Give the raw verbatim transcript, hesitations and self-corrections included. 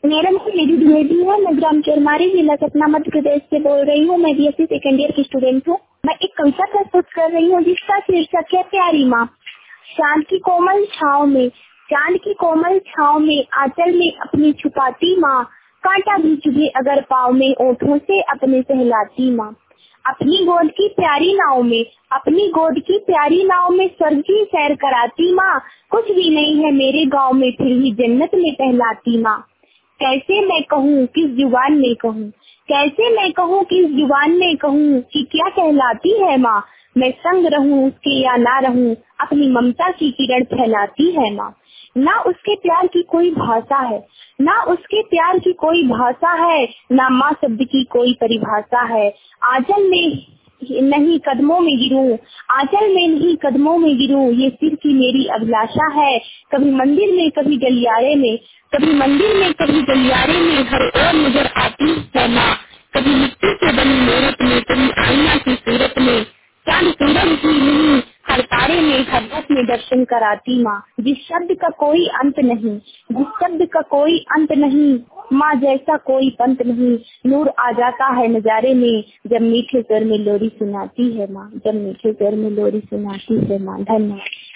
मेरा नाम मेरी द्विवेदी है। मैं ग्राम चोरमारी, जिला सतना, मध्य प्रदेश से बोल रही हूँ। मैं बीएससी सेकेंड ईयर की स्टूडेंट हूँ। मैं एक कविता प्रस्तुत कर रही हूँ जिसका शीर्षक है प्यारी माँ। चांद की कोमल छाव में, चांद की कोमल छाव में आंचल में अपनी छुपाती माँ। कांटा भी चुभे अगर पाँव में, ओठों से अपने सहलाती माँ। अपनी गोद की प्यारी नाव में, अपनी गोद की प्यारी नाव में स्वर्ग की सैर कराती माँ। कुछ भी नहीं है मेरे गांव में, फिर भी जन्नत में कहलाती माँ। कैसे मैं कहूँ, किस जुबान में कहूँ, कैसे मैं कहूँ, किस जुबान में कहूँ कि क्या कहलाती है माँ। मैं संग रहूँ उसके या ना रहूँ, अपनी ममता की किरण फैलाती है माँ। ना उसके प्यार की कोई भाषा है, ना उसके प्यार की कोई भाषा है, ना माँ शब्द की कोई परिभाषा है। आंचल में नहीं कदमों में गिरूं, आंचल में नहीं कदमों में गिरूं, ये सिर की मेरी अभिलाषा है। कभी मंदिर में, कभी गलियारे में, कभी मंदिर में, कभी गलियारे में, हर ओर नजर आती है माँ। कभी मिट्टी से बनी मूरत में, कभी आईना की सूरत में, चांद सूरज की नहीं, हर तारे में, हर रस में दर्शन कराती माँ। जिस शब्द का कोई अंत नहीं, जिस शब्द का कोई अंत नहीं, माँ जैसा कोई पंत नहीं। नूर आ जाता है नजारे में, जब मीठे स्वर में लोरी सुनाती है माँ, जब मीठे स्वर में लोरी सुनाती है माँ। धन्यवाद।